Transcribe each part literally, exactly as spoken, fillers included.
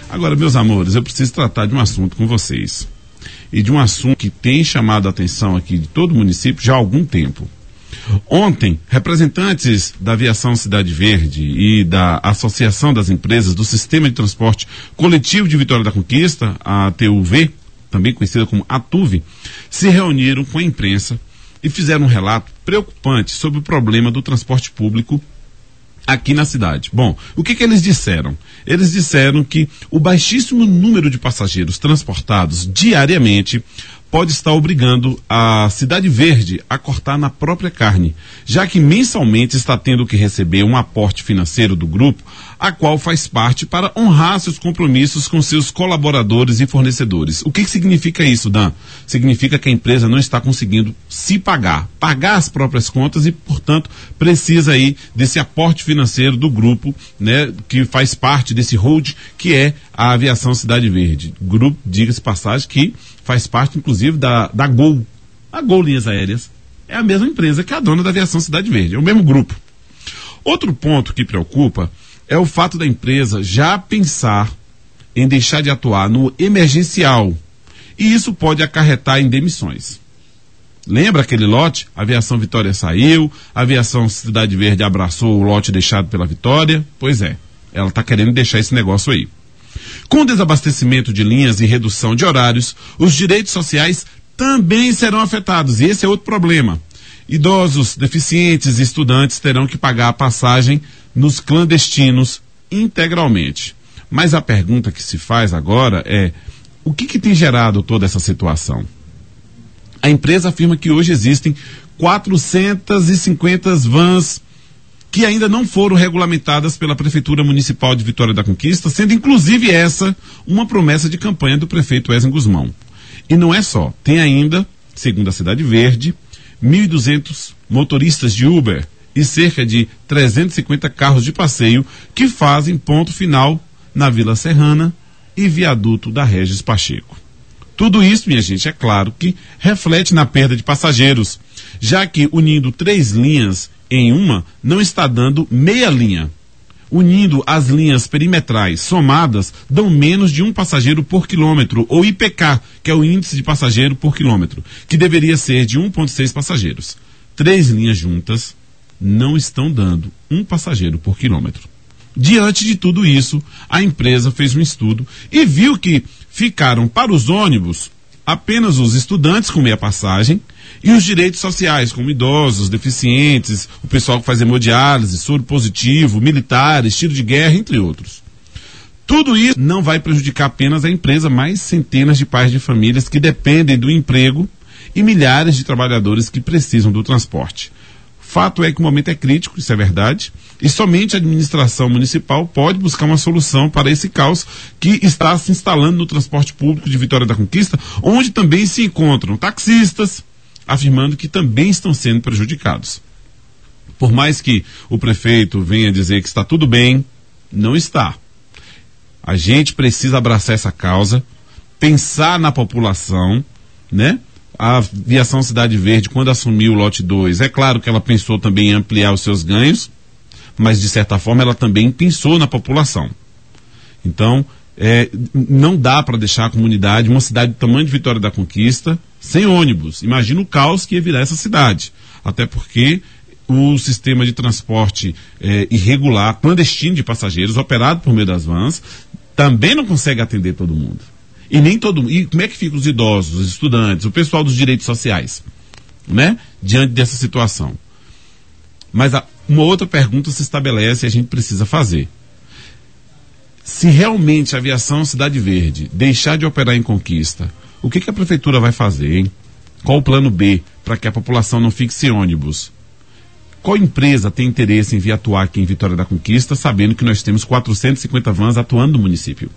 Agora, meus amores, eu preciso tratar de um assunto com vocês. E de um assunto que tem chamado a atenção aqui de todo o município já há algum tempo. Ontem, representantes da Aviação Cidade Verde e da Associação das Empresas do Sistema de Transporte Coletivo de Vitória da Conquista, a T U V, também conhecida como ATUV, se reuniram com a imprensa e fizeram um relato preocupante sobre o problema do transporte público aqui na cidade. Bom, o que que eles disseram? Eles disseram que o baixíssimo número de passageiros transportados diariamente pode estar obrigando a Cidade Verde a cortar na própria carne, já que mensalmente está tendo que receber um aporte financeiro do grupo, a qual faz parte para honrar seus compromissos com seus colaboradores e fornecedores. O que que significa isso, Dan? Significa que a empresa não está conseguindo se pagar, pagar as próprias contas e, portanto, precisa aí desse aporte financeiro do grupo, né, que faz parte desse hold, que é a Aviação Cidade Verde. Grupo, diga-se passagem, que faz parte, inclusive, da, da Gol. A Gol Linhas Aéreas é a mesma empresa que a dona da Aviação Cidade Verde, é o mesmo grupo. Outro ponto que preocupa é o fato da empresa já pensar em deixar de atuar no emergencial. E isso pode acarretar em demissões. Lembra aquele lote? A Aviação Vitória saiu, a Aviação Cidade Verde abraçou o lote deixado pela Vitória. Pois é, ela está querendo deixar esse negócio aí. Com o desabastecimento de linhas e redução de horários, os direitos sociais também serão afetados. E esse é outro problema. Idosos, deficientes e estudantes terão que pagar a passagem nos clandestinos integralmente. Mas a pergunta que se faz agora é: o que que tem gerado toda essa situação? A empresa afirma que hoje existem quatrocentas e cinquenta vans que ainda não foram regulamentadas pela Prefeitura Municipal de Vitória da Conquista, sendo inclusive essa uma promessa de campanha do prefeito Wesley Guzmão. E não é só, tem ainda, segundo a Cidade Verde, mil e duzentos motoristas de Uber e cerca de trezentos e cinquenta carros de passeio que fazem ponto final na Vila Serrana e viaduto da Regis Pacheco. Tudo isso, minha gente, é claro que reflete na perda de passageiros, já que unindo três linhas em uma não está dando meia linha. Unindo as linhas perimetrais somadas dão menos de um passageiro por quilômetro, ou I P K, que é o índice de passageiro por quilômetro, que deveria ser de um vírgula seis passageiros. Três linhas juntas não estão dando um passageiro por quilômetro. Diante de tudo isso, a empresa fez um estudo e viu que ficaram para os ônibus apenas os estudantes com meia passagem e os direitos sociais, como idosos, deficientes, o pessoal que faz hemodiálise, soro positivo, militares, tiro de guerra, entre outros. Tudo isso não vai prejudicar apenas a empresa, mas centenas de pais de famílias que dependem do emprego e milhares de trabalhadores que precisam do transporte. Fato é que o momento é crítico, isso é verdade, e somente a administração municipal pode buscar uma solução para esse caos que está se instalando no transporte público de Vitória da Conquista, onde também se encontram taxistas, afirmando que também estão sendo prejudicados. Por mais que o prefeito venha dizer que está tudo bem, não está. A gente precisa abraçar essa causa, pensar na população, né? A Aviação Cidade Verde, quando assumiu o lote dois, é claro que ela pensou também em ampliar os seus ganhos, mas de certa forma ela também pensou na população. Então, é, não dá para deixar a comunidade, uma cidade do tamanho de Vitória da Conquista, sem ônibus. Imagina o caos que ia virar essa cidade. Até porque o sistema de transporte é, irregular, clandestino de passageiros, operado por meio das vans, também não consegue atender todo mundo. E nem todo mundo. E como é que ficam os idosos, os estudantes, o pessoal dos direitos sociais, né? Diante dessa situação. Mas a, uma outra pergunta se estabelece e a gente precisa fazer. Se realmente a Aviação Cidade Verde deixar de operar em Conquista, o que, que a prefeitura vai fazer, hein? Qual o plano B para que a população não fique sem ônibus? Qual empresa tem interesse em vir atuar aqui em Vitória da Conquista, sabendo que nós temos quatrocentas e cinquenta vans atuando no município?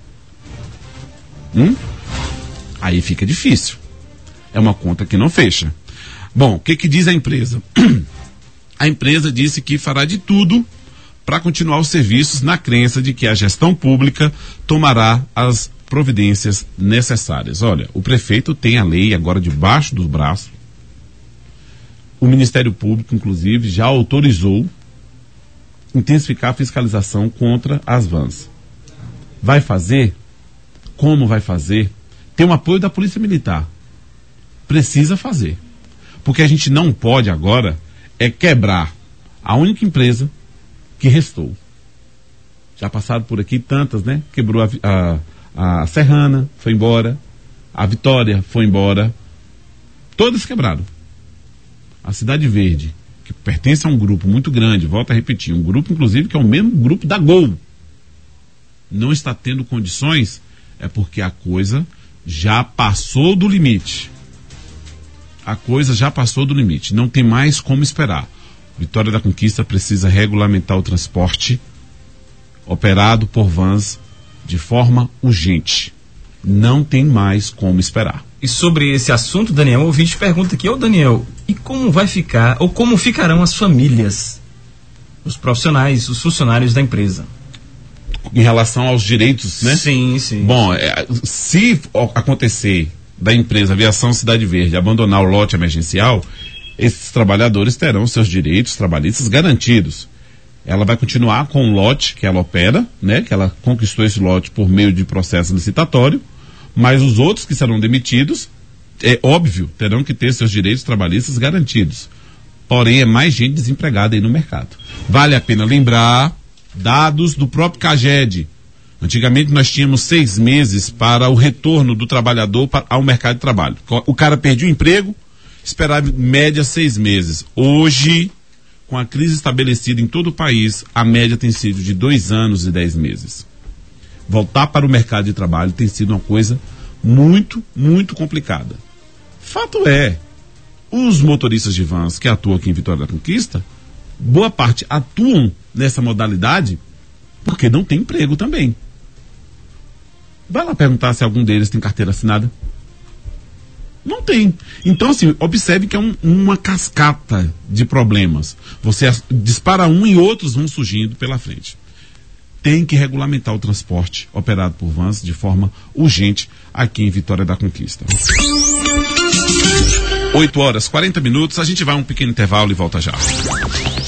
Hum? Aí fica difícil. É uma conta que não fecha. Bom, o que que diz a empresa? A empresa disse que fará de tudo para continuar os serviços na crença de que a gestão pública tomará as providências necessárias. Olha, o prefeito tem a lei agora debaixo dos braços. O Ministério Público, inclusive, já autorizou intensificar a fiscalização contra as vans. Vai fazer? Como vai fazer? Tem o apoio da Polícia Militar. Precisa fazer. Porque a gente não pode agora é quebrar a única empresa que restou. Já passaram por aqui tantas, né? Quebrou a, a, a Serrana, foi embora. A Vitória foi embora. Todas quebraram. A Cidade Verde, que pertence a um grupo muito grande, volto a repetir, um grupo inclusive que é o mesmo grupo da Gol, não está tendo condições, é porque a coisa já passou do limite. A coisa já passou do limite. Não tem mais como esperar. Vitória da Conquista precisa regulamentar o transporte operado por vans de forma urgente. Não tem mais como esperar. E sobre esse assunto, Daniel, o ouvinte pergunta aqui, ô Daniel, e como vai ficar, ou como ficarão as famílias, os profissionais, os funcionários da empresa? Em relação aos direitos, né? Sim, sim. Bom, é, se acontecer da empresa Aviação Cidade Verde abandonar o lote emergencial, esses trabalhadores terão seus direitos trabalhistas garantidos. Ela vai continuar com o lote que ela opera, né? Que ela conquistou esse lote por meio de processo licitatório, mas os outros que serão demitidos, é óbvio, terão que ter seus direitos trabalhistas garantidos. Porém, é mais gente desempregada aí no mercado. Vale a pena lembrar dados do próprio CAGED. Antigamente nós tínhamos seis meses para o retorno do trabalhador para, ao mercado de trabalho. O cara perdia o emprego, esperava em média seis meses. Hoje, com a crise estabelecida em todo o país, a média tem sido de dois anos e dez meses. Voltar para o mercado de trabalho tem sido uma coisa muito, muito complicada. Fato é, os motoristas de vans que atuam aqui em Vitória da Conquista, boa parte atuam nessa modalidade porque não tem emprego também. Vai lá perguntar se algum deles tem carteira assinada. Não tem. Então, assim, observe que é um, uma cascata de problemas. Você dispara um e outros vão surgindo pela frente. Tem que regulamentar o transporte operado por vans de forma urgente aqui em Vitória da Conquista. oito horas, quarenta minutos, a gente vai a um pequeno intervalo e volta já.